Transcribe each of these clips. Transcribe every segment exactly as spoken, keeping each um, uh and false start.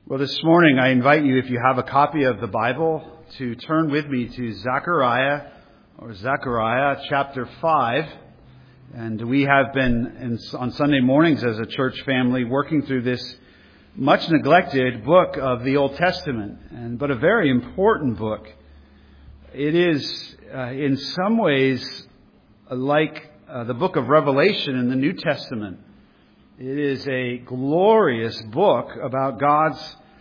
Well, this morning I invite you, if you have a copy of the Bible, to turn with me to Zechariah, or Zechariah chapter five. And we have been, in, on Sunday mornings as a church family, working through this much neglected book of the Old Testament, and but a very important book. It is, uh, in some ways, like uh, the book of Revelation in the New Testament. It is a glorious book about God's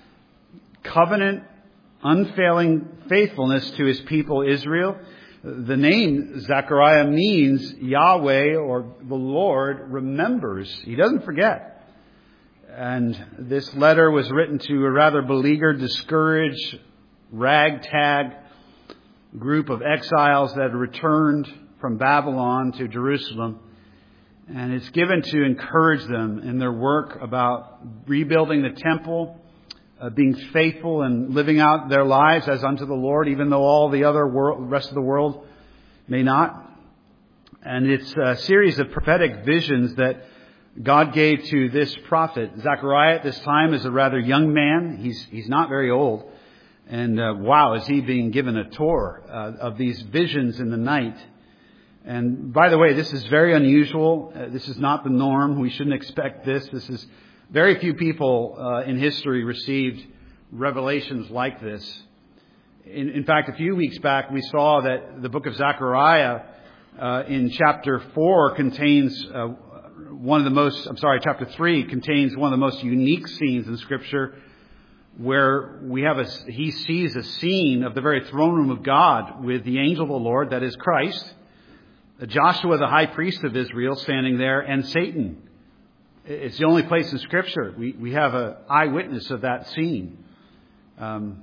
covenant, unfailing faithfulness to His people Israel. The name Zechariah means Yahweh, or the Lord, remembers. He doesn't forget. And this letter was written to a rather beleaguered, discouraged, ragtag group of exiles that had returned from Babylon to Jerusalem. And it's given to encourage them in their work about rebuilding the temple, uh, being faithful and living out their lives as unto the Lord, even though all the other world, rest of the world may not. And it's a series of prophetic visions that God gave to this prophet. Zechariah at this time is a rather young man. He's he's not very old. And uh, wow, is he being given a tour uh, of these visions in the night. And by the way, this is very unusual. Uh, this is not the norm. We shouldn't expect this. This is very few people uh, in history received revelations like this. In, in fact, a few weeks back, we saw that the book of Zechariah uh, in chapter four contains uh, one of the most, I'm sorry, chapter three contains one of the most unique scenes in Scripture, where we have a, he sees a scene of the very throne room of God with the angel of the Lord, that is Christ, Joshua, the high priest of Israel, standing there, and Satan. It's the only place in Scripture we, we have an eyewitness of that scene. Um,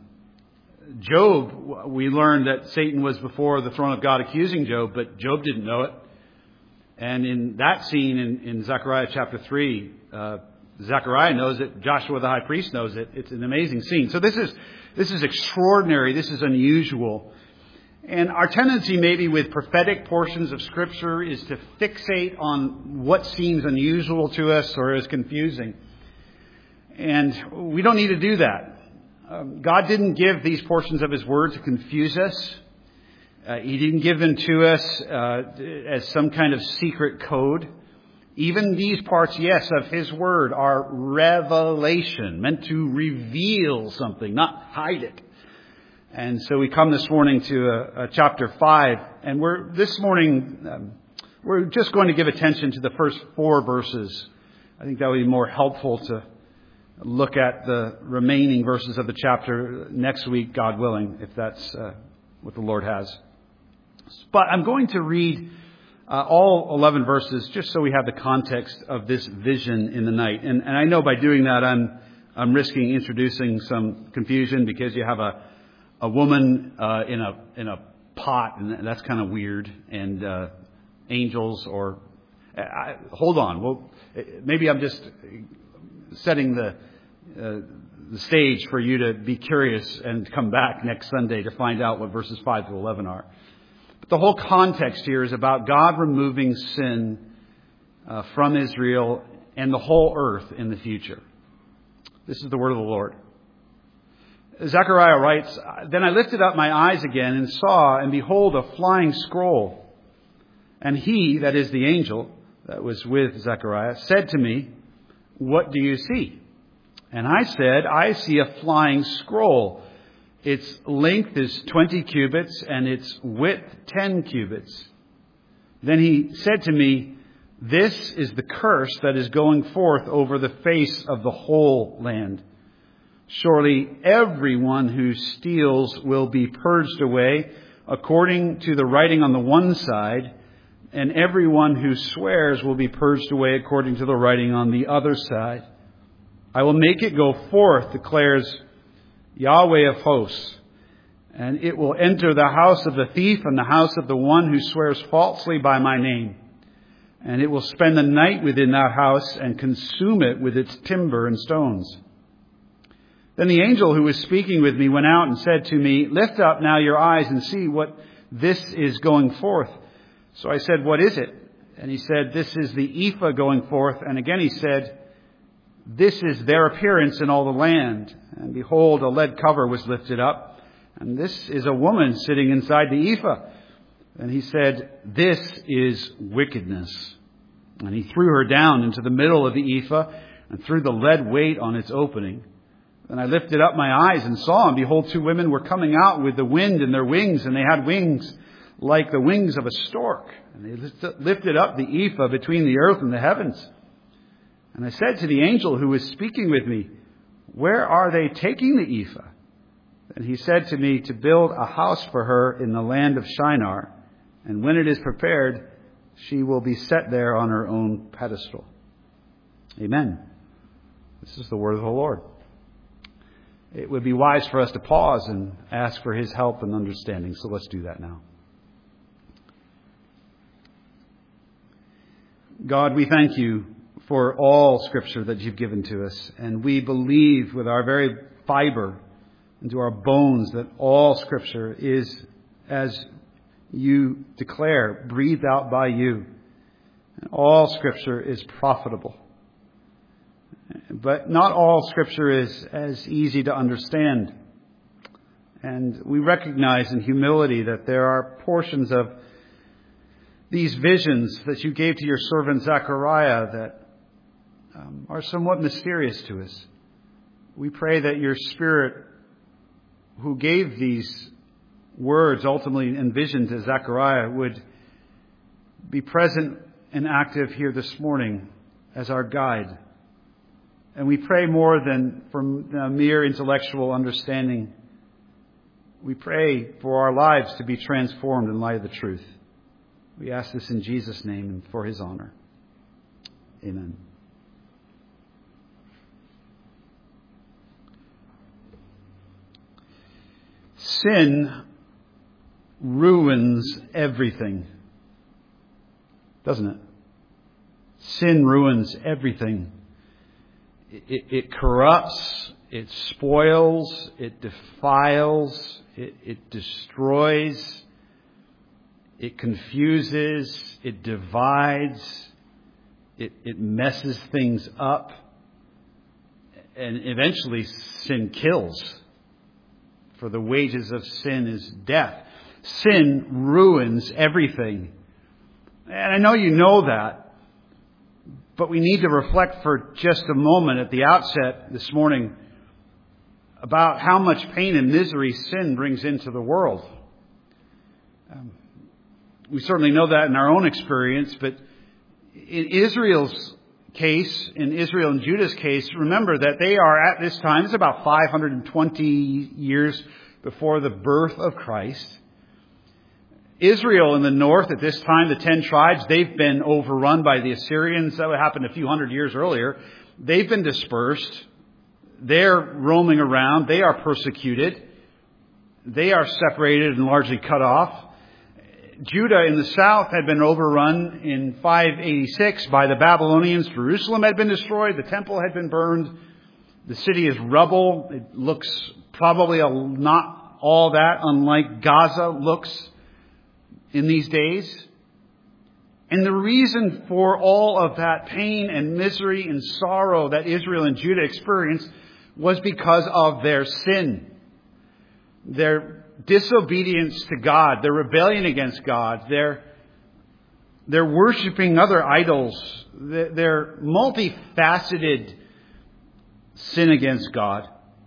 Job, we learned that Satan was before the throne of God accusing Job, but Job didn't know it. And in that scene in, in Zechariah chapter three, uh, Zechariah knows it. Joshua, the high priest, knows it. It's an amazing scene. So this is this is extraordinary. This is unusual. And our tendency maybe with prophetic portions of Scripture is to fixate on what seems unusual to us or is confusing. And we don't need to do that. Um, God didn't give these portions of His Word to confuse us. Uh, he didn't give them to us uh, as some kind of secret code. Even these parts, yes, of His Word are revelation, meant to reveal something, not hide it. And so we come this morning to a, a chapter five, and we're this morning um, we're just going to give attention to the first four verses. I think that would be more helpful to look at the remaining verses of the chapter next week, God willing, if that's uh, what the Lord has. But I'm going to read uh, all eleven verses just so we have the context of this vision in the night. And, and I know by doing that I'm I'm risking introducing some confusion, because you have a A woman uh, in a in a pot, and that's kind of weird. And uh, angels, or I, hold on. Well, maybe I'm just setting the uh, the stage for you to be curious and come back next Sunday to find out what verses five to eleven are. But the whole context here is about God removing sin uh, from Israel and the whole earth in the future. This is the word of the Lord. Zechariah writes, "Then I lifted up my eyes again and saw, and behold, a flying scroll. And he," that is the angel that was with Zechariah, "said to me, 'What do you see?' And I said, 'I see a flying scroll. Its length is twenty cubits and its width ten cubits.' Then he said to me, 'This is the curse that is going forth over the face of the whole land. Surely everyone who steals will be purged away according to the writing on the one side, and everyone who swears will be purged away according to the writing on the other side. I will make it go forth, declares Yahweh of hosts, and it will enter the house of the thief and the house of the one who swears falsely by my name. And it will spend the night within that house and consume it with its timber and stones.' Then the angel who was speaking with me went out and said to me, 'Lift up now your eyes and see what this is going forth.' So I said, 'What is it?' And he said, 'This is the ephah going forth.' And again he said, This is their appearance in all the land. And behold, a lead cover was lifted up, and this is a woman sitting inside the ephah. And he said, this is wickedness. And he threw her down into the middle of the ephah and threw the lead weight on its opening. Then I lifted up my eyes and saw, and behold, two women were coming out with the wind in their wings, and they had wings like the wings of a stork. And they lifted up the ephah between the earth and the heavens. And I said to the angel who was speaking with me, where are they taking the ephah? And he said to me, to build a house for her in the land of Shinar. And when it is prepared, she will be set there on her own pedestal. Amen. This is the word of the Lord. It would be wise for us to pause and ask for his help and understanding. So let's do that now. God, we thank you for all Scripture that you've given to us. And we believe with our very fiber into our bones that all Scripture is, as you declare, breathed out by you. And all Scripture is profitable. But not all Scripture is as easy to understand. And we recognize in humility that there are portions of these visions that you gave to your servant Zechariah that um, are somewhat mysterious to us. We pray that your Spirit, who gave these words ultimately in vision to Zechariah, would be present and active here this morning as our guide. And we pray more than for a mere intellectual understanding. We pray for our lives to be transformed in light of the truth. We ask this in Jesus' name and for his honor. Amen. Sin ruins everything, doesn't it? Sin ruins everything. It, it corrupts, it spoils, it defiles, it, it destroys, it confuses, it divides, it, it messes things up, and eventually sin kills. For the wages of sin is death. Sin ruins everything. And I know you know that, but we need to reflect for just a moment at the outset this morning about how much pain and misery sin brings into the world. Um, we certainly know that in our own experience, but in Israel's case, in Israel and Judah's case, remember that they are at this time, it's about five hundred twenty years before the birth of Christ. Israel in the north at this time, the ten tribes, they've been overrun by the Assyrians. That happened a few hundred years earlier. They've been dispersed. They're roaming around. They are persecuted. They are separated and largely cut off. Judah in the south had been overrun in five eighty-six by the Babylonians. Jerusalem had been destroyed. The temple had been burned. The city is rubble. It looks probably a, not all that unlike Gaza looks in these days. And the reason for all of that pain and misery and sorrow that Israel and Judah experienced was because of their sin. Their disobedience to God, their rebellion against God, their, their worshiping other idols, their, their multifaceted sin against God.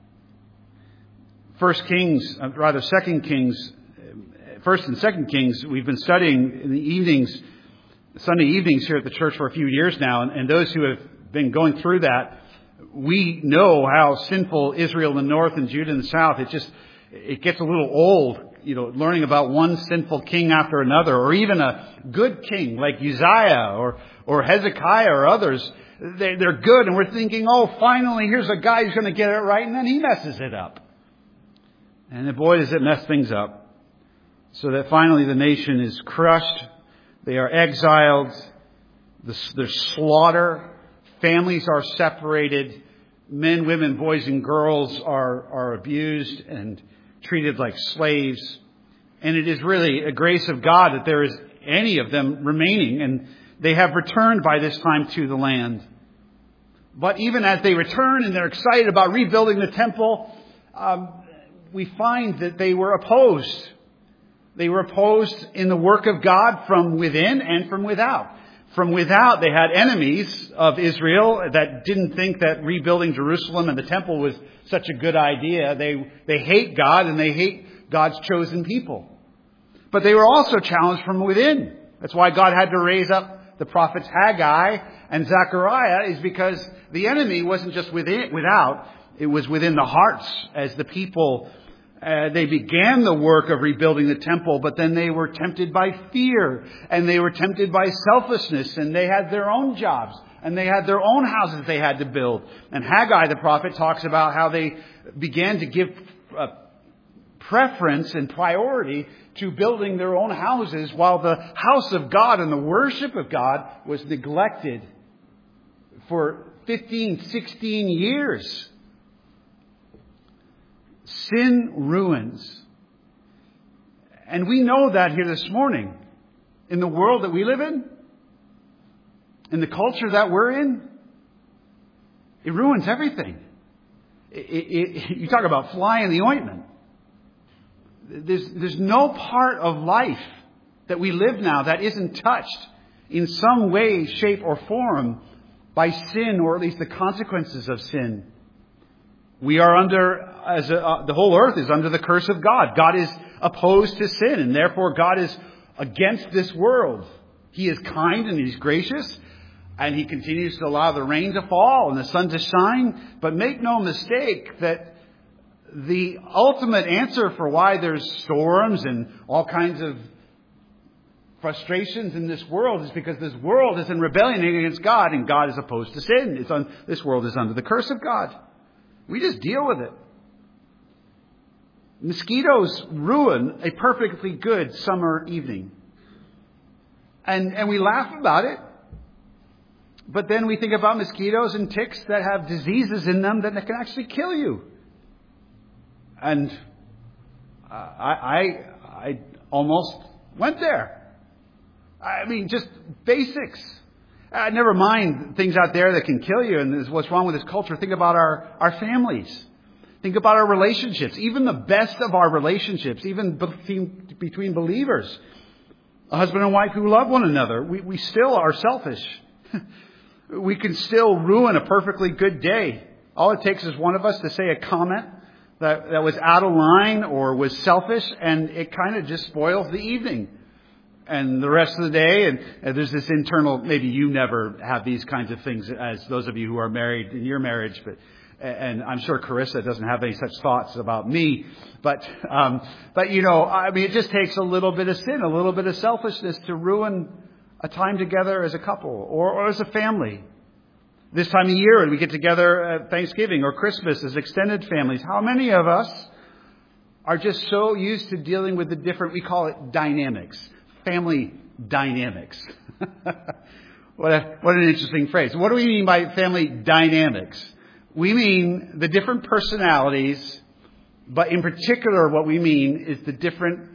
First Kings, rather Second Kings, First and Second Kings, we've been studying in the evenings, Sunday evenings here at the church for a few years now, and, and those who have been going through that, we know how sinful Israel in the north and Judah in the south. It just it gets a little old, you know, learning about one sinful king after another, or even a good king like Uzziah or or Hezekiah or others. They, they're good, and we're thinking, oh, finally, here's a guy who's going to get it right, and then he messes it up. And boy, does it mess things up. So that finally the nation is crushed. They are exiled. There's slaughter. Families are separated. Men, women, boys, and girls are, are abused and treated like slaves. And it is really a grace of God that there is any of them remaining. And they have returned by this time to the land. But even as they return and they're excited about rebuilding the temple, um, we find that they were opposed. They were opposed in the work of God from within and from without. From without, they had enemies of Israel that didn't think that rebuilding Jerusalem and the temple was such a good idea. They, they hate God and they hate God's chosen people. But they were also challenged from within. That's why God had to raise up the prophets Haggai and Zechariah, is because the enemy wasn't just within, without, it was within the hearts as the people, uh, they began the work of rebuilding the temple, but then they were tempted by fear and they were tempted by selfishness, and they had their own jobs and they had their own houses they had to build. And Haggai the prophet talks about how they began to give uh, preference and priority to building their own houses, while the house of God and the worship of God was neglected for fifteen, sixteen years. Sin ruins. And we know that here this morning. In the world that we live in, in the culture that we're in, it ruins everything. It, it, it, you talk about fly in the ointment. There's, there's no part of life that we live now that isn't touched in some way, shape, or form by sin, or at least the consequences of sin. We are under, as a, uh, the whole earth is under the curse of God. God is opposed to sin, and therefore God is against this world. He is kind and He's gracious, and He continues to allow the rain to fall and the sun to shine. But make no mistake that the ultimate answer for why there's storms and all kinds of frustrations in this world is because this world is in rebellion against God, and God is opposed to sin. It's on, this world is under the curse of God. We just deal with it. Mosquitoes ruin a perfectly good summer evening. And, and we laugh about it. But then we think about mosquitoes and ticks that have diseases in them that can actually kill you. And I, I, I almost went there. I mean, just basics. Uh, never mind things out there that can kill you and this, what's wrong with this culture. Think about our, our families. Think about our relationships. Even the best of our relationships, even between, between believers. A husband and wife who love one another. We, we still are selfish. We can still ruin a perfectly good day. All it takes is one of us to say a comment that, that was out of line or was selfish, and it kind of just spoils the evening. And the rest of the day, and, and there's this internal, maybe you never have these kinds of things as those of you who are married in your marriage, but, and I'm sure Carissa doesn't have any such thoughts about me, but, um, but you know, I mean, it just takes a little bit of sin, a little bit of selfishness to ruin a time together as a couple or, or as a family. This time of year, when we get together at Thanksgiving or Christmas as extended families, how many of us are just so used to dealing with the different, we call it dynamics. Family dynamics. what, a, what an interesting phrase. What do we mean by family dynamics? We mean the different personalities, but in particular what we mean is the different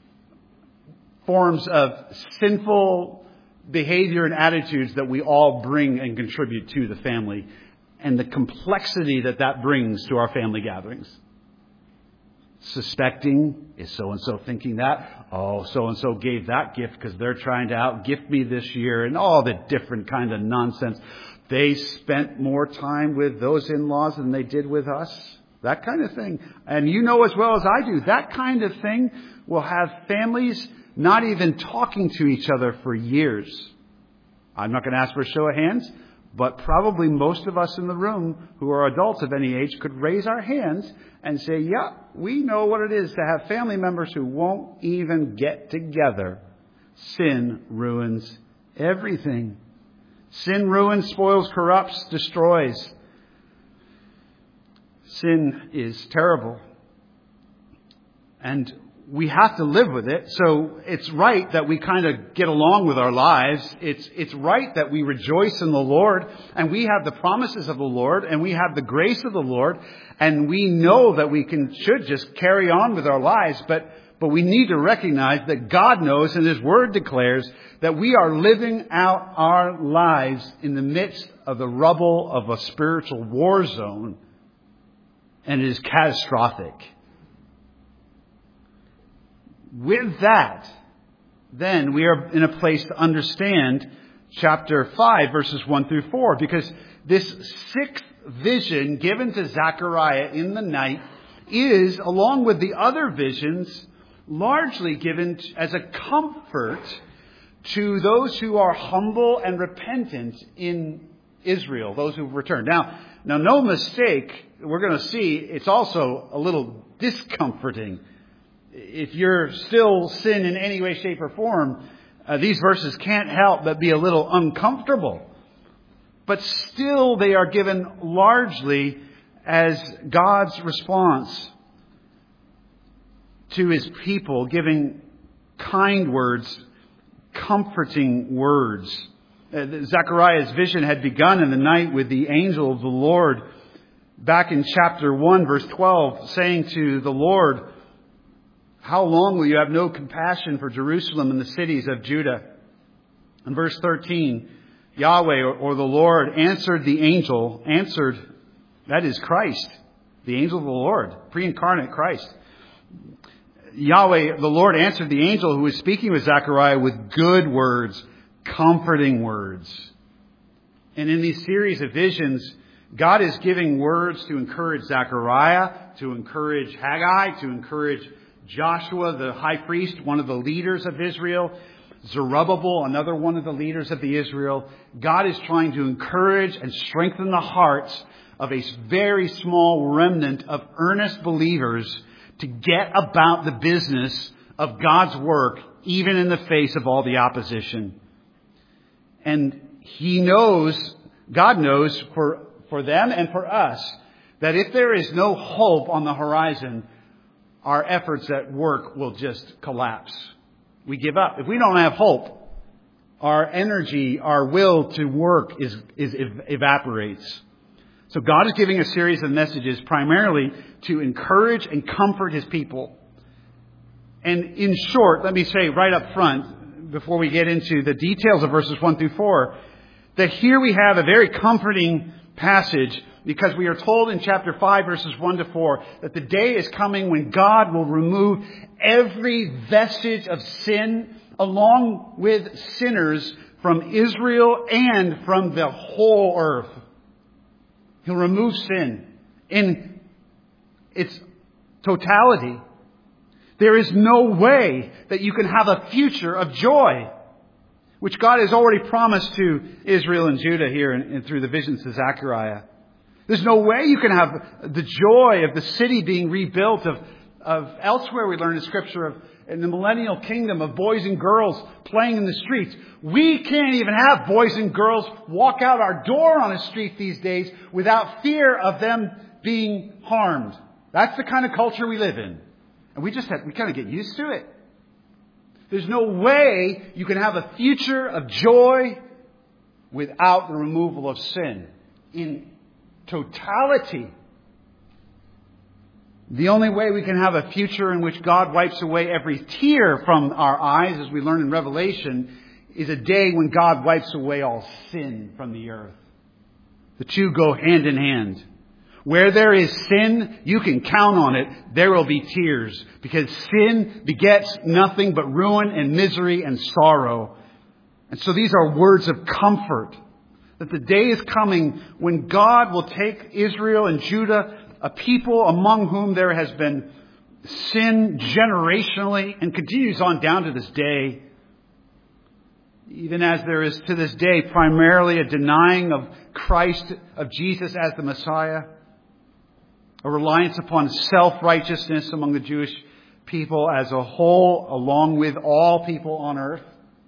forms of sinful behavior and attitudes that we all bring and contribute to the family, and the complexity that that brings to our family gatherings. Suspecting, is so-and-so thinking that? Oh, so-and-so gave that gift because they're trying to out-gift me this year, and all the different kind of nonsense. They spent more time with those in-laws than they did with us. That kind of thing. And you know as well as I do, that kind of thing will have families not even talking to each other for years. I'm not going to ask for a show of hands, but probably most of us in the room who are adults of any age could raise our hands and say, yeah, we know what it is to have family members who won't even get together. Sin ruins everything. Sin ruins, spoils, corrupts, destroys. Sin is terrible. And we have to live with it. So it's right that we kind of get along with our lives. It's, it's right that we rejoice in the Lord, and we have the promises of the Lord, and we have the grace of the Lord, and we know that we can, should just carry on with our lives. But, But we need to recognize that God knows, and His Word declares, that we are living out our lives in the midst of the rubble of a spiritual war zone, and it is catastrophic. With that, then we are in a place to understand chapter five, verses one through four, because this sixth vision given to Zechariah in the night is, along with the other visions, largely given as a comfort to those who are humble and repentant in Israel, those who've returned. Now, now, no mistake, we're going to see it's also a little discomforting. If you're still sin in any way, shape, or form, uh, these verses can't help but be a little uncomfortable. But still, they are given largely as God's response to His people, giving kind words, comforting words. Uh, Zechariah's vision had begun in the night with the angel of the Lord back in chapter one, verse twelve, saying to the Lord, "How long will you have no compassion for Jerusalem and the cities of Judah?" In verse thirteen, Yahweh, or the Lord, answered the angel, answered, that is Christ, the angel of the Lord, pre-incarnate Christ. Yahweh, the Lord, answered the angel who was speaking with Zechariah with good words, comforting words. And in these series of visions, God is giving words to encourage Zechariah, to encourage Haggai, to encourage Joshua, the high priest, one of the leaders of Israel, Zerubbabel, another one of the leaders of the Israel. God is trying to encourage and strengthen the hearts of a very small remnant of earnest believers to get about the business of God's work, even in the face of all the opposition. And He knows, God knows for, for them and for us, that if there is no hope on the horizon, our efforts at work will just collapse. We give up. If we don't have hope, our energy, our will to work is, is evaporates. So God is giving a series of messages primarily to encourage and comfort His people. And in short, let me say right up front, before we get into the details of verses one through four, that here we have a very comforting passage, because we are told in chapter five, verses one to four, that the day is coming when God will remove every vestige of sin along with sinners from Israel and from the whole earth. He'll remove sin in its totality. There is no way that you can have a future of joy, which God has already promised to Israel and Judah here and, and through the visions to Zechariah. There's no way you can have the joy of the city being rebuilt, of, of elsewhere we learn in Scripture, of in the millennial kingdom, of boys and girls playing in the streets. We can't even have boys and girls walk out our door on a street these days without fear of them being harmed. That's the kind of culture we live in. And we just have, we kind of get used to it. There's no way you can have a future of joy without the removal of sin in totality. The only way we can have a future in which God wipes away every tear from our eyes, as we learn in Revelation, is a day when God wipes away all sin from the earth. The two go hand in hand. Where there is sin, you can count on it, there will be tears, because sin begets nothing but ruin and misery and sorrow. And so these are words of comfort, that the day is coming when God will take Israel and Judah, a people among whom there has been sin generationally and continues on down to this day. Even as there is to this day primarily a denying of Christ, of Jesus as the Messiah, a reliance upon self-righteousness among the Jewish people as a whole, along with all people on earth.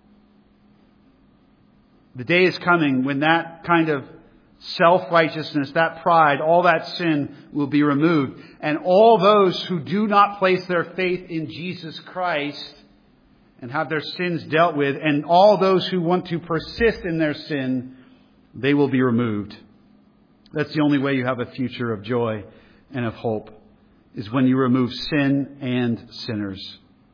The day is coming when that kind of self-righteousness, that pride, all that sin will be removed. And all those who do not place their faith in Jesus Christ and have their sins dealt with, and all those who want to persist in their sin, they will be removed. That's the only way you have a future of joy and of hope, is when you remove sin and sinners.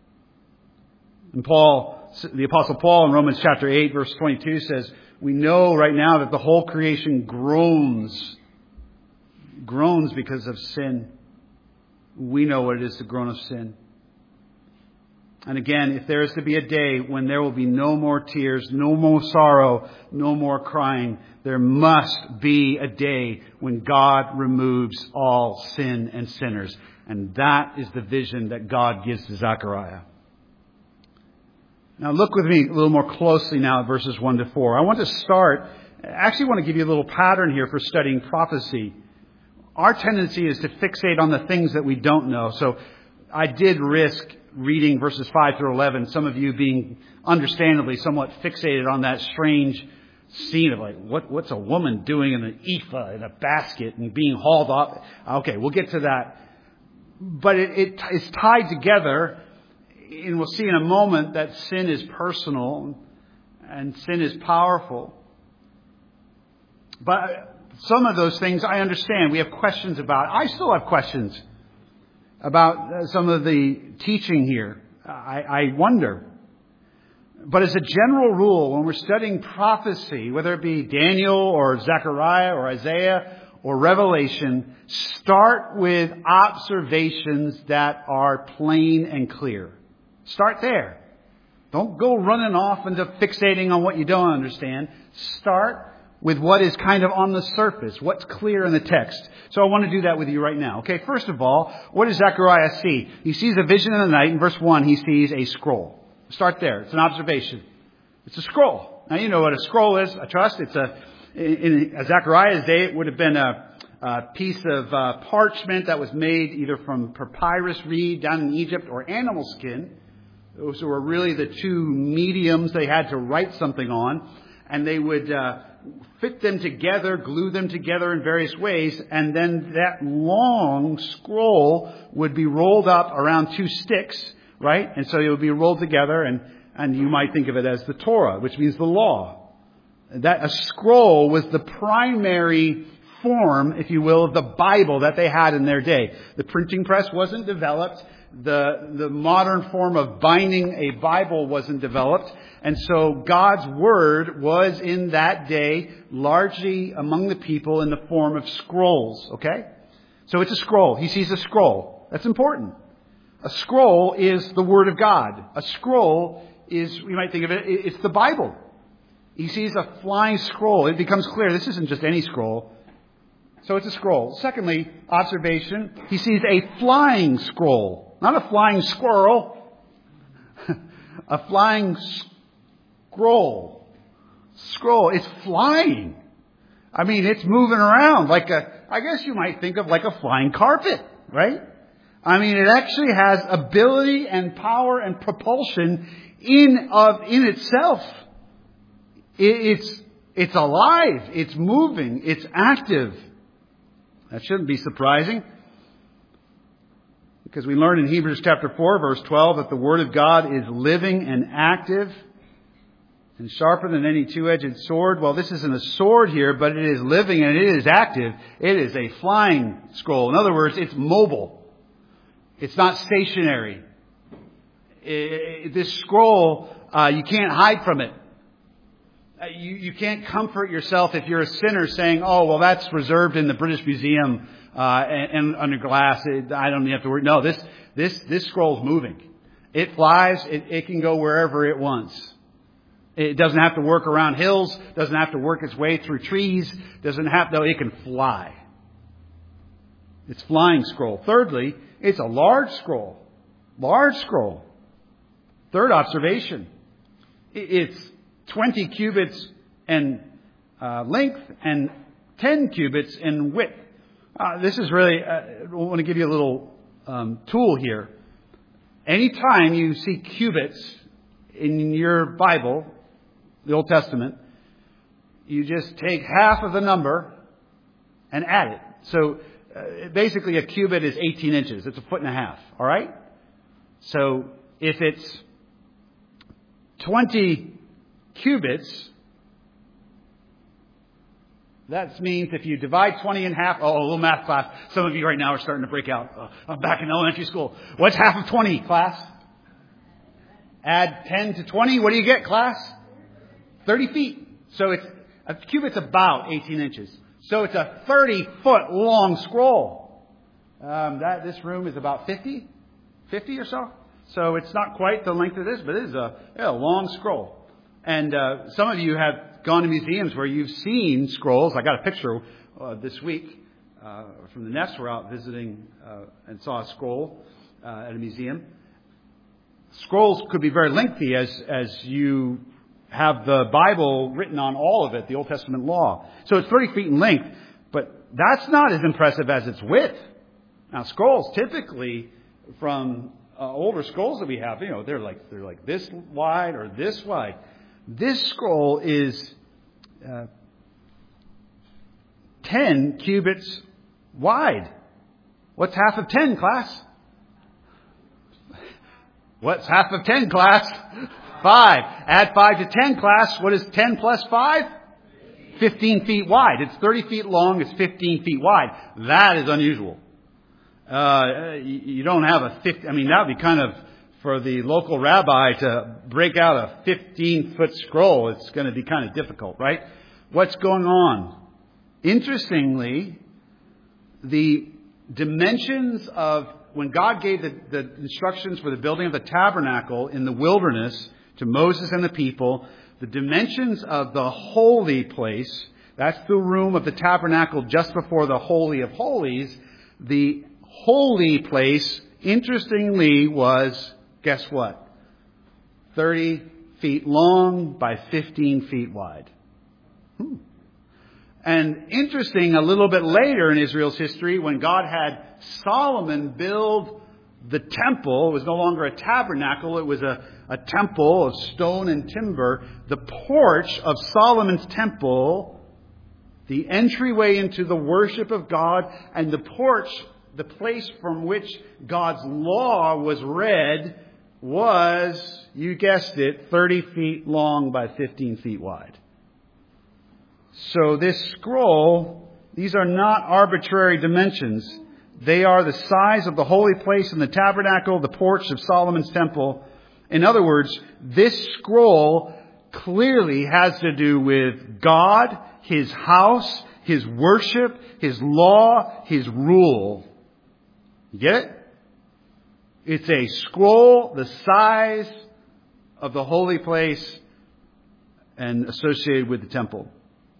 And Paul, the Apostle Paul in Romans chapter eight, verse twenty-two says, we know right now that the whole creation groans, groans because of sin. We know what it is to groan of sin. And again, if there is to be a day when there will be no more tears, no more sorrow, no more crying, there must be a day when God removes all sin and sinners. And that is the vision that God gives to Zechariah. Now look with me a little more closely now at verses one to four. I want to start, I actually want to give you a little pattern here for studying prophecy. Our tendency is to fixate on the things that we don't know. So I did risk reading verses five through eleven, some of you being understandably somewhat fixated on that strange scene of like, what, what's a woman doing in an ephah in a basket and being hauled off? Okay, we'll get to that. But it, it is tied together, and we'll see in a moment that sin is personal and sin is powerful. But some of those things I understand. We have questions about. I still have questions about some of the teaching here. I, I wonder. But as a general rule, when we're studying prophecy, whether it be Daniel or Zechariah or Isaiah or Revelation, start with observations that are plain and clear. Start there. Don't go running off into fixating on what you don't understand. Start with what is kind of on the surface, what's clear in the text. So I want to do that with you right now. Okay, first of all, what does Zechariah see? He sees a vision in the night. In verse one, he sees a scroll. Start there. It's an observation. It's a scroll. Now you know what a scroll is, I trust. It's a, in Zechariah's day, it would have been a, a piece of uh, parchment that was made either from papyrus reed down in Egypt or animal skin. Those were really the two mediums they had to write something on. And they would uh, fit them together, glue them together in various ways. And then that long scroll would be rolled up around two sticks, right? And so it would be rolled together. And, and you might think of it as the Torah, which means the law. That a scroll was the primary form, if you will, of the Bible that they had in their day. The printing press wasn't developed. The, the modern form of binding a Bible wasn't developed. And so God's Word was in that day largely among the people in the form of scrolls. Okay? So it's a scroll. He sees a scroll. That's important. A scroll is the Word of God. A scroll is, you might think of it, it's the Bible. He sees a flying scroll. It becomes clear this isn't just any scroll. So it's a scroll. Secondly, observation, he sees a flying scroll. Not a flying squirrel. A flying scroll. Scroll. It's flying. I mean, it's moving around like a, I guess you might think of like a flying carpet, right? I mean, it actually has ability and power and propulsion in of, in itself. It, it's, it's alive. It's moving. It's active. That shouldn't be surprising. Because we learn in Hebrews chapter four, verse twelve, that the Word of God is living and active and sharper than any two-edged sword. Well, this isn't a sword here, but it is living and it is active. It is a flying scroll. In other words, it's mobile. It's not stationary. It, this scroll, uh, you can't hide from it. Uh, you, you can't comfort yourself if you're a sinner saying, oh, well, that's reserved in the British Museum uh, and, and under glass. It, I don't have to worry. No, this this this scroll's moving. It flies. It, it can go wherever it wants. It doesn't have to work around hills. Doesn't have to work its way through trees. Doesn't have to. It can fly. It's flying scroll. Thirdly, it's a large scroll. Large scroll. Third observation. It's twenty cubits in uh, length and ten cubits in width. Uh, this is really, uh, I want to give you a little um, tool here. Anytime you see cubits in your Bible, the Old Testament, you just take half of the number and add it. So uh, basically a cubit is eighteen inches. It's a foot and a half. All right? So if it's twenty cubits, that means if you divide twenty in half, oh, a little math class. Some of you right now are starting to break out. Uh, I'm back in elementary school. What's half of twenty, class? Add ten to twenty. What do you get, class? thirty feet. So it's a cubit's about eighteen inches. So it's a thirty foot long scroll. Um, that this room is about fifty, fifty or so. So it's not quite the length of this, but it is a, a long scroll. And uh, some of you have gone to museums where you've seen scrolls. I got a picture uh, this week uh, from the Nest. We're out visiting uh, and saw a scroll uh, at a museum. Scrolls could be very lengthy as as you have the Bible written on all of it, the Old Testament law. So it's thirty feet in length, but that's not as impressive as its width. Now, scrolls typically from uh, older scrolls that we have, you know, they're like they're like this wide or this wide. This scroll is uh, ten cubits wide. What's half of ten, class? What's half of ten, class? Five. Add five to ten, class. What is ten plus five? Fifteen feet wide. It's thirty feet long. It's fifteen feet wide. That is unusual. Uh, you don't have a fifty. I mean, that would be kind of for the local rabbi to break out a fifteen foot scroll. It's going to be kind of difficult, right? What's going on? Interestingly, the dimensions of when God gave the, the instructions for the building of the tabernacle in the wilderness to Moses and the people, the dimensions of the holy place, that's the room of the tabernacle just before the Holy of Holies, the holy place, interestingly, was, guess what? thirty feet long by fifteen feet wide. Hmm. And interesting, a little bit later in Israel's history, when God had Solomon build the temple, it was no longer a tabernacle, it was a, a temple of stone and timber. The porch of Solomon's temple, the entryway into the worship of God, and the porch, the place from which God's law was read, was, you guessed it, thirty feet long by fifteen feet wide. So this scroll, these are not arbitrary dimensions. They are the size of the holy place in the tabernacle, the porch of Solomon's temple. In other words, this scroll clearly has to do with God, His house, His worship, His law, His rule. You get it? It's a scroll the size of the holy place and associated with the temple.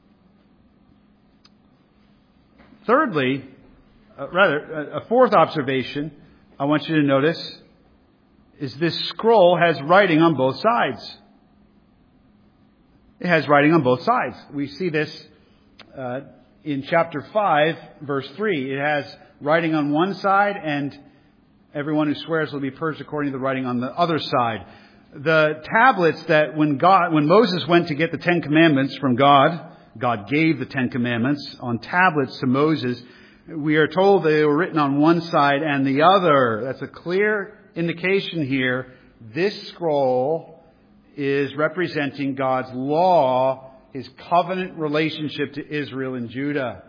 Thirdly, uh, rather, a fourth observation I want you to notice is this scroll has writing on both sides. It has writing on both sides. We see this uh, in chapter five, verse three. It has writing on one side, and everyone who swears will be purged according to the writing on the other side. The tablets that when God, when Moses went to get the Ten Commandments from God, God gave the Ten Commandments on tablets to Moses. We are told they were written on one side and the other. That's a clear indication here. This scroll is representing God's law, His covenant relationship to Israel and Judah.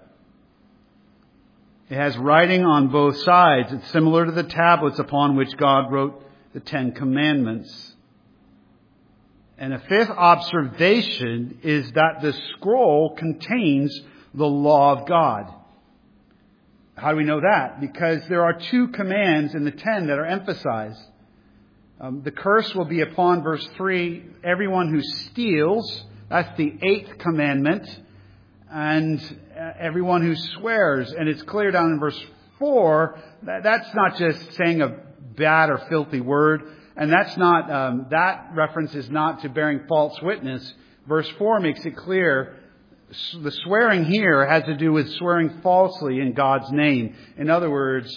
It has writing on both sides. It's similar to the tablets upon which God wrote the Ten Commandments. And a fifth observation is that the scroll contains the law of God. How do we know that? Because there are two commands in the ten that are emphasized. Um, the curse will be upon, verse three, everyone who steals. That's the eighth commandment. And uh, everyone who swears. And it's clear down in verse four, that that's not just saying a bad or filthy word. And that's not, um, that reference is not to bearing false witness. Verse four makes it clear the swearing here has to do with swearing falsely in God's name. In other words,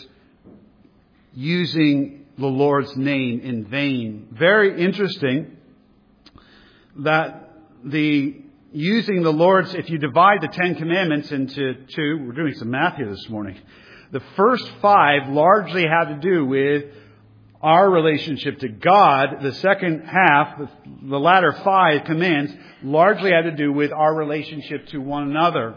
using the Lord's name in vain. Very interesting that the using the Lord's, if you divide the Ten Commandments into two, we're doing some math here this morning. The first five largely have to do with our relationship to God. The second half, the latter five commands, largely had to do with our relationship to one another.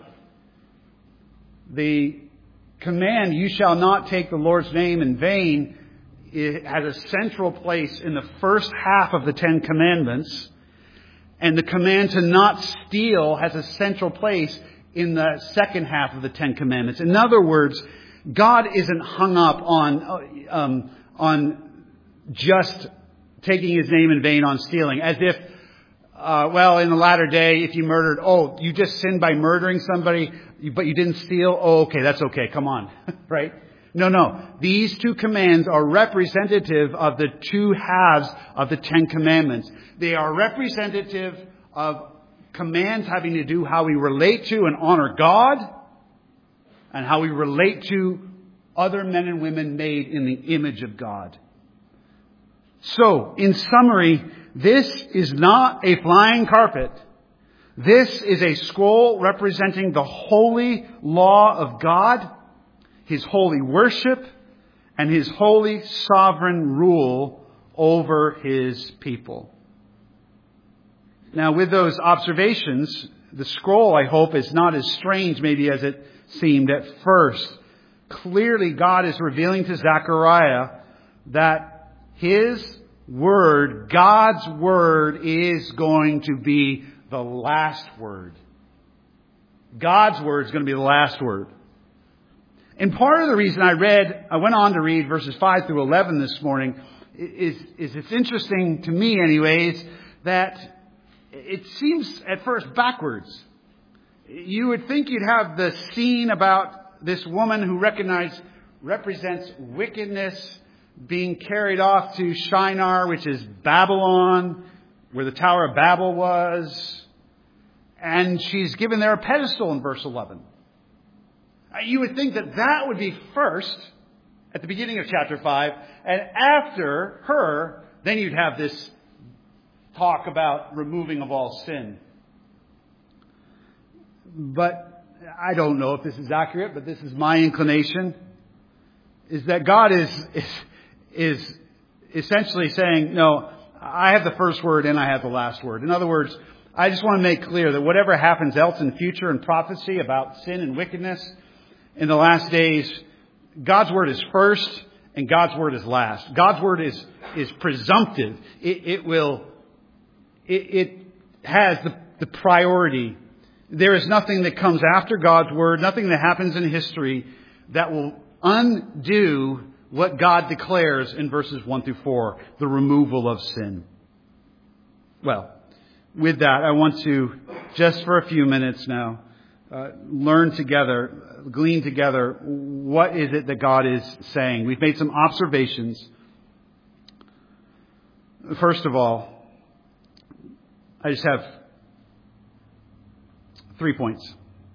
The command, you shall not take the Lord's name in vain, it has a central place in the first half of the Ten Commandments, and the command to not steal has a central place in the second half of the Ten Commandments. In other words, God isn't hung up on um, on just taking His name in vain on stealing, as if, uh, well, in the latter day, if you murdered, oh, you just sinned by murdering somebody, but you didn't steal. Oh, okay, that's okay. Come on, right? No, no. These two commands are representative of the two halves of the Ten Commandments. They are representative of commands having to do how we relate to and honor God, and how we relate to other men and women made in the image of God. So, in summary, this is not a flying carpet. This is a scroll representing the holy law of God, His holy worship, and His holy sovereign rule over His people. Now, with those observations, the scroll, I hope, is not as strange maybe as it seemed at first. Clearly, God is revealing to Zechariah that His word, God's word, is going to be the last word. God's word is going to be the last word. And part of the reason I read, I went on to read verses five through eleven this morning, is, is it's interesting to me anyways, that it seems at first backwards. You would think you'd have the scene about this woman who recognized, represents wickedness, being carried off to Shinar, which is Babylon, where the Tower of Babel was. And she's given there a pedestal in verse eleven. You would think that that would be first at the beginning of chapter five. And after her, then you'd have this talk about removing of all sin. But I don't know if this is accurate, but this is my inclination, is that God is, is, is essentially saying, no, I have the first word and I have the last word. In other words, I just want to make clear that whatever happens else in future in prophecy about sin and wickedness in the last days, God's word is first and God's word is last. God's word is, is presumptive. It, it will, it, it has the, the priority. There is nothing that comes after God's word, nothing that happens in history that will undo what God declares in verses one through four, the removal of sin. Well, with that, I want to, just for a few minutes now, uh, learn together, glean together, what is it that God is saying. We've made some observations. First of all, I just have three points.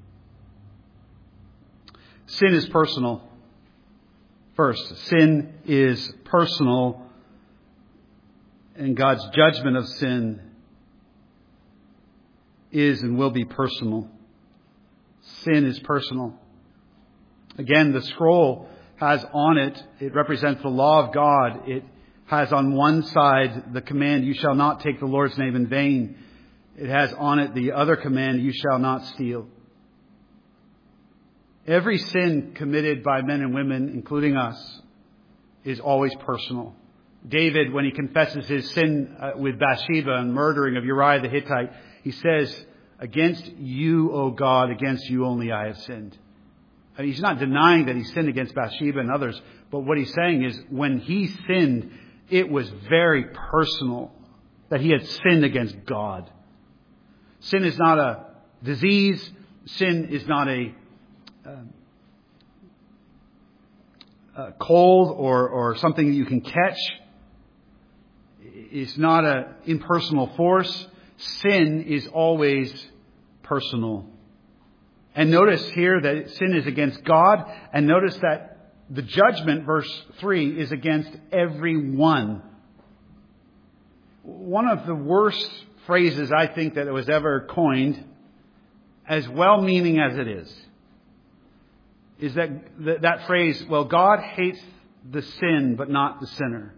Sin is personal. First, sin is personal, and God's judgment of sin is and will be personal. Sin is personal. Again, the scroll has on it, it represents the law of God. It has on one side the command, you shall not take the Lord's name in vain. It has on it the other command, you shall not steal. Every sin committed by men and women, including us, is always personal. David, when he confesses his sin uh, with Bathsheba and murdering of Uriah the Hittite, he says, against you, O God, against you only I have sinned. I mean, he's not denying that he sinned against Bathsheba and others, but what he's saying is when he sinned, it was very personal that he had sinned against God. Sin is not a disease. Sin is not a, uh, a cold or, or something that you can catch. It's not an impersonal force. Sin is always personal. And notice here that sin is against God. And notice that the judgment, verse three, is against everyone. One of the worst phrases I think that was ever coined, as well-meaning as it is, is that that phrase, well, God hates the sin but not the sinner.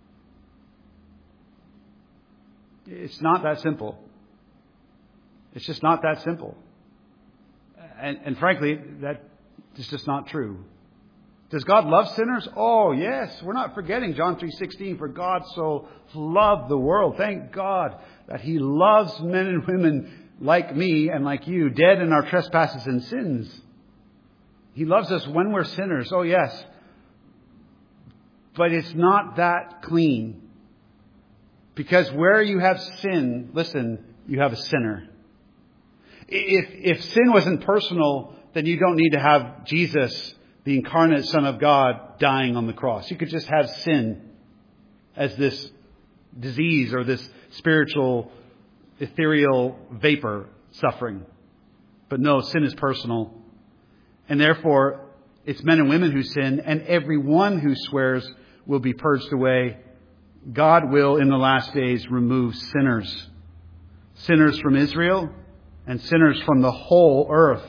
It's not that simple. It's just not that simple. And, and frankly, that is just not true. Does God love sinners? Oh, yes. We're not forgetting John three sixteen. For God so loved the world. Thank God that He loves men and women like me and like you, dead in our trespasses and sins. He loves us when we're sinners. Oh, yes. But it's not that clean. Because where you have sin, listen, you have a sinner. If, if sin wasn't personal, then you don't need to have Jesus, the incarnate Son of God, dying on the cross. You could just have sin as this disease or this spiritual, ethereal vapor suffering. But no, sin is personal. And therefore, it's men and women who sin, and everyone who swears will be purged away. God will, in the last days, remove sinners. Sinners from Israel and sinners from the whole earth.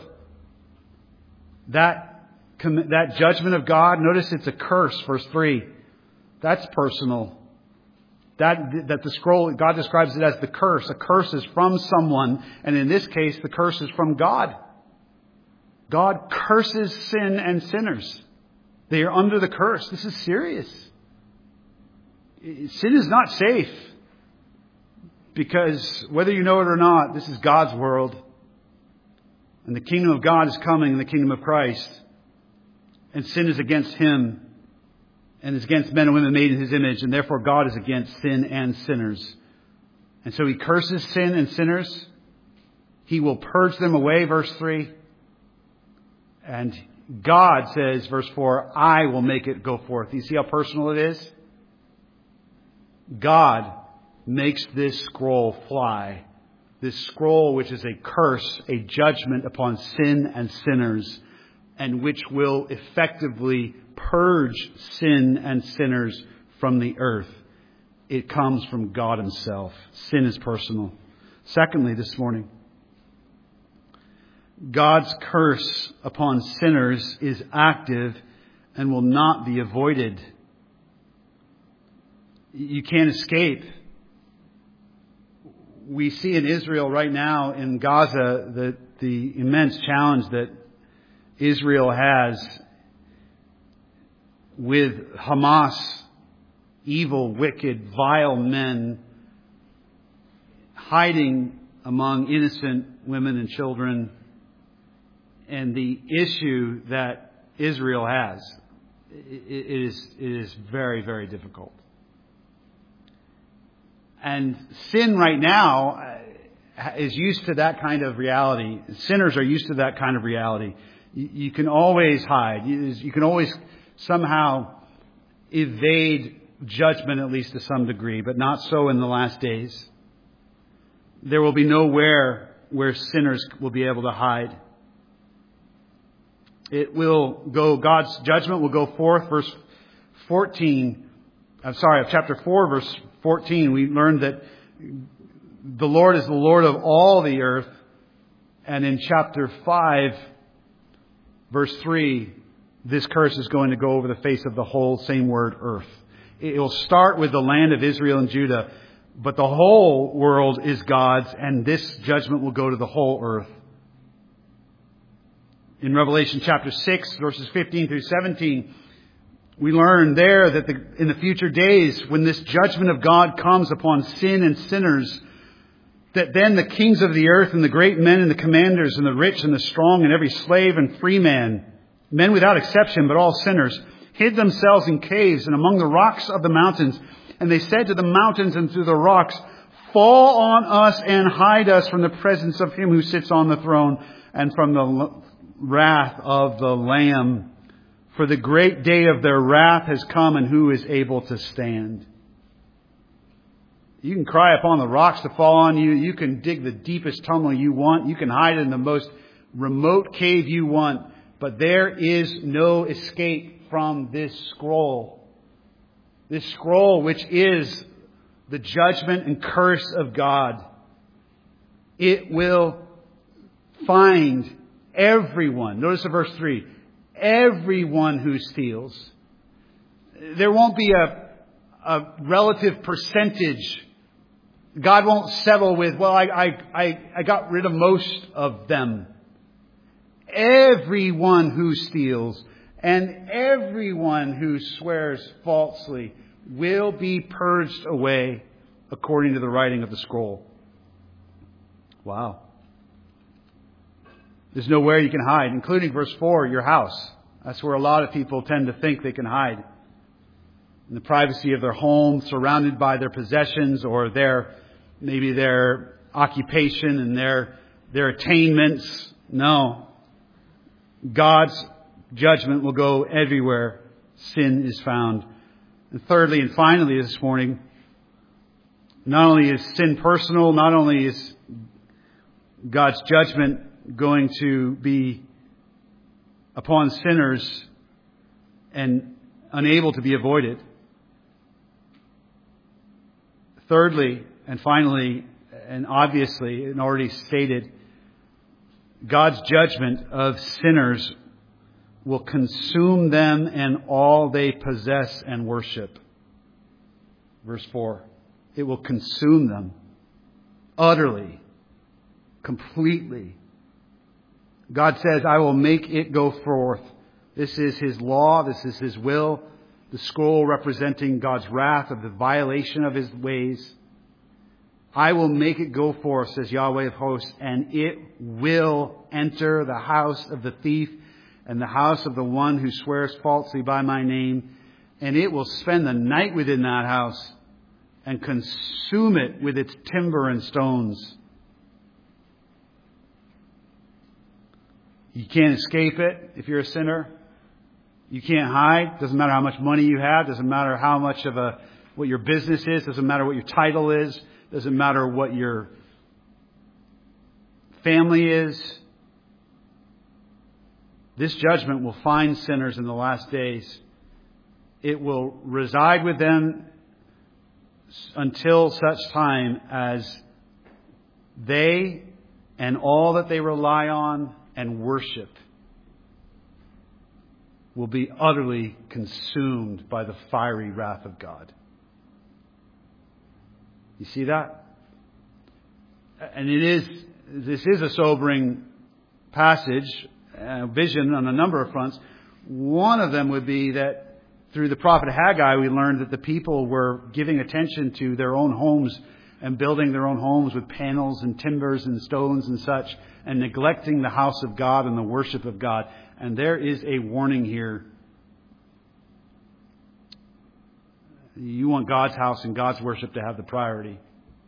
That, that judgment of God, notice it's a curse, verse three. That's personal. That, that the scroll, God describes it as the curse. A curse is from someone, and in this case, the curse is from God. God curses sin and sinners. They are under the curse. This is serious. Sin is not safe. Because whether you know it or not, this is God's world. And the kingdom of God is coming, the kingdom of Christ. And sin is against Him. And is against men and women made in His image. And therefore God is against sin and sinners. And so He curses sin and sinners. He will purge them away, verse three. And God says, verse four, I will make it go forth. You see how personal it is? God makes this scroll fly. This scroll which is a curse, a judgment upon sin and sinners, and which will effectively purge sin and sinners from the earth. It comes from God Himself. Sin is personal. Secondly, this morning, God's curse upon sinners is active and will not be avoided. You can't escape. We see in Israel right now, in Gaza, the, the immense challenge that Israel has with Hamas, evil, wicked, vile men hiding among innocent women and children, and the issue that Israel has. It is, it is very, very difficult. And sin right now is used to that kind of reality. Sinners are used to that kind of reality. You, you can always hide. You, you can always somehow evade judgment, at least to some degree, but not so in the last days. There will be nowhere where sinners will be able to hide. It will go, God's judgment will go forth, verse fourteen. I'm sorry, of chapter four, verse fourteen, we learned that the Lord is the Lord of all the earth. And in chapter five, verse three, this curse is going to go over the face of the whole, same word, earth. It will start with the land of Israel and Judah, but the whole world is God's, and this judgment will go to the whole earth. In Revelation chapter six, verses fifteen through seventeen, we learn there that the, in the future days, when this judgment of God comes upon sin and sinners, that then the kings of the earth and the great men and the commanders and the rich and the strong and every slave and free man, men without exception, but all sinners, hid themselves in caves and among the rocks of the mountains. And they said to the mountains and to the rocks, fall on us and hide us from the presence of Him who sits on the throne and from the wrath of the Lamb. For the great day of their wrath has come, and who is able to stand? You can cry upon the rocks to fall on you. You can dig the deepest tunnel you want. You can hide in the most remote cave you want. But there is no escape from this scroll. This scroll, which is the judgment and curse of God. It will find everyone. Notice in verse three. Everyone who steals. There won't be a, a relative percentage. God won't settle with, well, I, I, I, I got rid of most of them. Everyone who steals, And everyone who swears falsely will be purged away according to the writing of the scroll. Wow. There's nowhere you can hide, including verse four, your house. That's where a lot of people tend to think they can hide. In the privacy of their home, surrounded by their possessions or their, maybe their occupation and their, their attainments. No. God's judgment will go everywhere sin is found. And thirdly and finally this morning, not only is sin personal, not only is God's judgment going to be upon sinners and unable to be avoided. Thirdly and finally, and obviously, and already stated, God's judgment of sinners will consume them and all they possess and worship. Verse four. It will consume them utterly, completely. God says, I will make it go forth. This is His law. This is His will. The scroll representing God's wrath of the violation of His ways. I will make it go forth, says Yahweh of hosts, and it will enter the house of the thief and the house of the one who swears falsely by my name. And it will spend the night within that house and consume it with its timber and stones. You can't escape it if you're a sinner. You can't hide. Doesn't matter how much money you have. Doesn't matter how much of a what your business is. Doesn't matter what your title is. Doesn't matter what your family is. This judgment will find sinners in the last days. It will reside with them until such time as they and all that they rely on and worship will be utterly consumed by the fiery wrath of God. You see that? And it is, this is a sobering passage, a vision on a number of fronts. One of them would be that through the prophet Haggai, we learned that the people were giving attention to their own homes and building their own homes with panels and timbers and stones and such, and neglecting the house of God and the worship of God. And there is a warning here. You want God's house and God's worship to have the priority.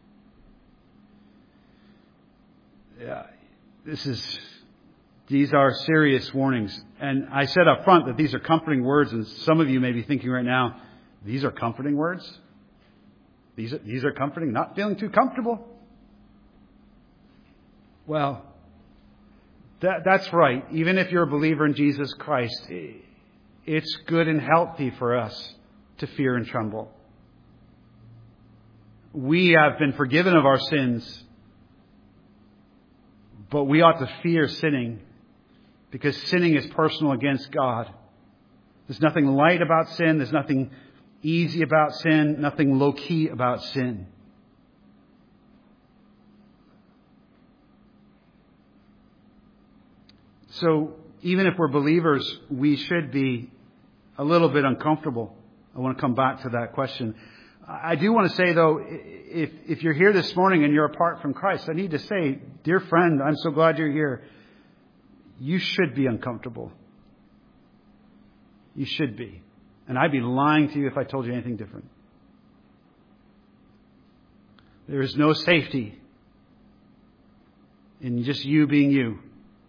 Yeah, this is, these are serious warnings. And I said up front that these are comforting words, and some of you may be thinking right now, these are comforting words? These are, these are comforting? Not feeling too comfortable? Well, that, that's right. Even if you're a believer in Jesus Christ, it's good and healthy for us to fear and tremble. We have been forgiven of our sins, but we ought to fear sinning, because sinning is personal against God. There's nothing light about sin. There's nothing easy about sin. Nothing low-key about sin. So even if we're believers, we should be a little bit uncomfortable. I want to come back to that question. I do want to say, though, if if you're here this morning and you're apart from Christ, I need to say, dear friend, I'm so glad you're here. You should be uncomfortable. You should be. And I'd be lying to you if I told you anything different. There is no safety in just you being you.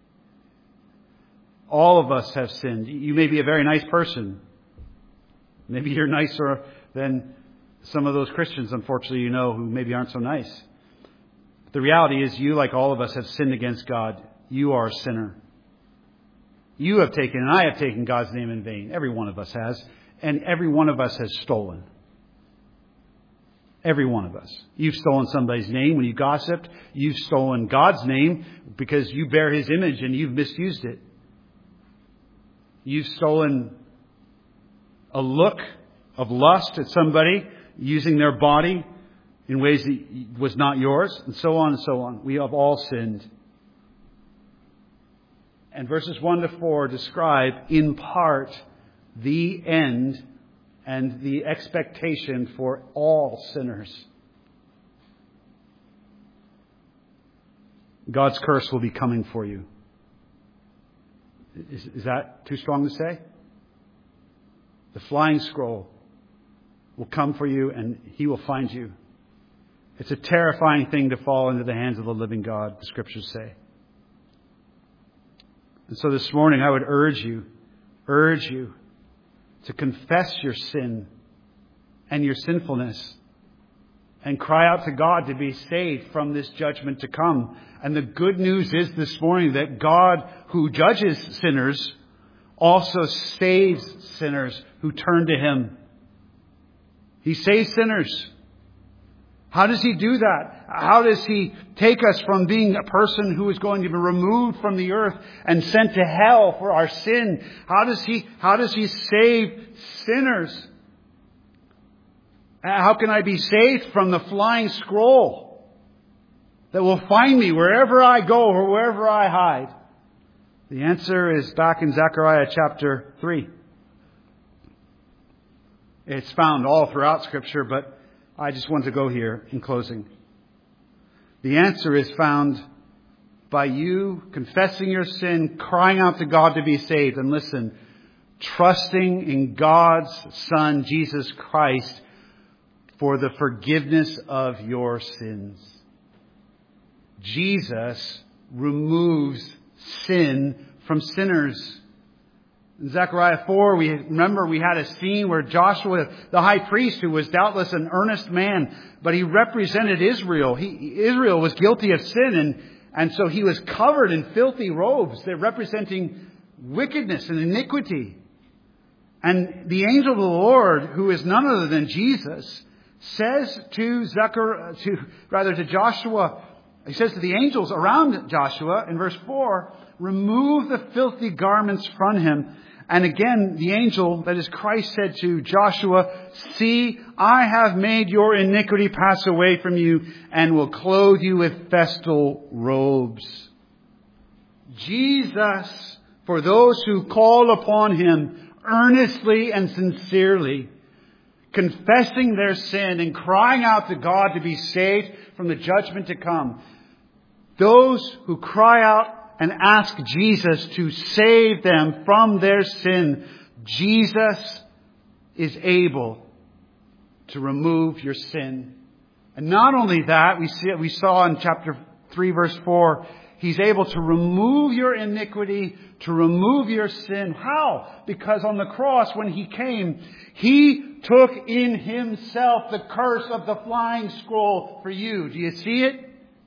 All of us have sinned. You may be a very nice person. Maybe you're nicer than some of those Christians, unfortunately, you know, who maybe aren't so nice. But the reality is, you, like all of us, have sinned against God. You are a sinner. You have taken, and I have taken God's name in vain. Every one of us has. And every one of us has stolen. Every one of us. You've stolen somebody's name when you gossiped. You've stolen God's name because you bear His image and you've misused it. You've stolen a look of lust at somebody, using their body in ways that was not yours, and so on and so on. We have all sinned. And verses one to four describe in part the end and the expectation for all sinners. God's curse will be coming for you. Is, is that too strong to say? The flying scroll will come for you and He will find you. It's a terrifying thing to fall into the hands of the living God, the Scriptures say. And so this morning I would urge you, urge you to confess your sin and your sinfulness and cry out to God to be saved from this judgment to come. And the good news is this morning that God, who judges sinners, also saves sinners who turn to Him. He saves sinners. How does He do that? How does He take us from being a person who is going to be removed from the earth and sent to hell for our sin? How does He, how does He save sinners? How can I be saved from the flying scroll that will find me wherever I go or wherever I hide? The answer is back in Zechariah chapter three. It's found all throughout Scripture, but I just want to go here in closing. The answer is found by you confessing your sin, crying out to God to be saved, and listen, trusting in God's Son, Jesus Christ, for the forgiveness of your sins. Jesus removes sin from sinners. In Zechariah four, we remember we had a scene where Joshua, the high priest, who was doubtless an earnest man, but he represented Israel. He, Israel was guilty of sin, and, and so he was covered in filthy robes. They're representing wickedness and iniquity. And the angel of the Lord, who is none other than Jesus, says to Zechariah, to rather to Joshua, he says to the angels around Joshua in verse four, remove the filthy garments from him. And again, the angel, that is Christ, said to Joshua, see, I have made your iniquity pass away from you and will clothe you with festal robes. Jesus, for those who call upon Him earnestly and sincerely, confessing their sin and crying out to God to be saved from the judgment to come. Those who cry out and ask Jesus to save them from their sin, Jesus is able to remove your sin. And not only that, we see we saw in chapter three, verse four, He's able to remove your iniquity, to remove your sin. How? Because on the cross, when He came, He took in Himself the curse of the flying scroll for you. Do you see it?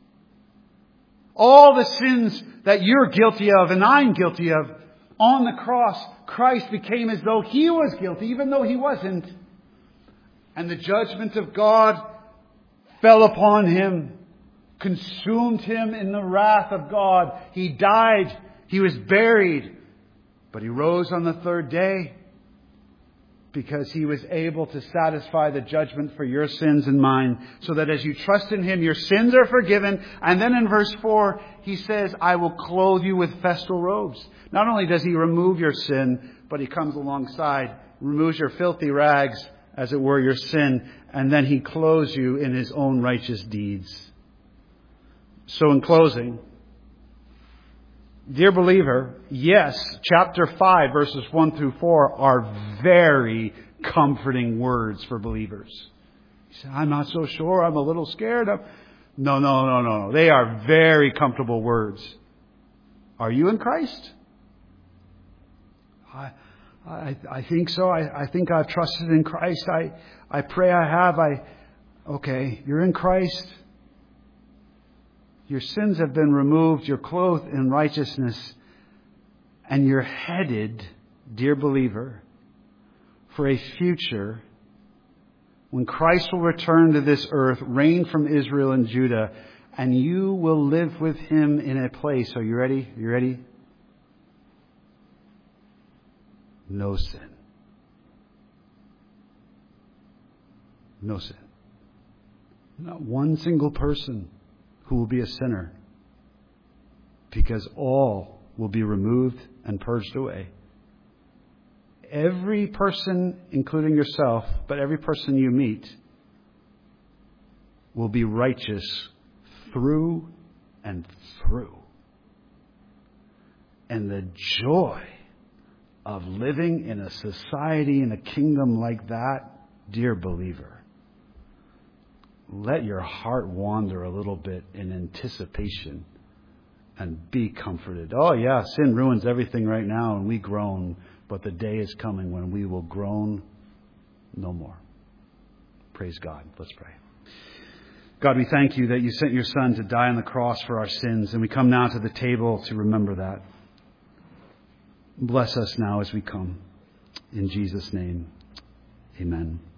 All the sins that you're guilty of and I'm guilty of, on the cross, Christ became as though He was guilty, even though He wasn't. And the judgment of God fell upon Him, consumed Him in the wrath of God. He died. He was buried. But He rose on the third day because He was able to satisfy the judgment for your sins and mine, so that as you trust in Him, your sins are forgiven. And then in verse four, He says, I will clothe you with festal robes. Not only does He remove your sin, but He comes alongside, removes your filthy rags, as it were, your sin, and then He clothes you in His own righteous deeds. So in closing, dear believer, yes, chapter five, verses one through four are very comforting words for believers. You say, I'm not so sure. I'm a little scared. I'm... No, no, no, no, no. They are very comfortable words. Are you in Christ? I, I, I think so. I, I think I've trusted in Christ. I, I pray I have. I, okay, you're in Christ. Your sins have been removed. You're clothed in righteousness. And you're headed, dear believer, for a future when Christ will return to this earth, reign from Israel and Judah, and you will live with Him in a place. Are you ready? Are you ready? No sin. No sin. Not one single person who will be a sinner, because all will be removed and purged away. Every person, including yourself, but every person you meet, will be righteous through and through. And the joy of living in a society, in a kingdom like that, dear believer, let your heart wander a little bit in anticipation and be comforted. Oh yeah, sin ruins everything right now and we groan, but the day is coming when we will groan no more. Praise God. Let's pray. God, we thank you that you sent your Son to die on the cross for our sins, and we come now to the table to remember that. Bless us now as we come. In Jesus' name, amen.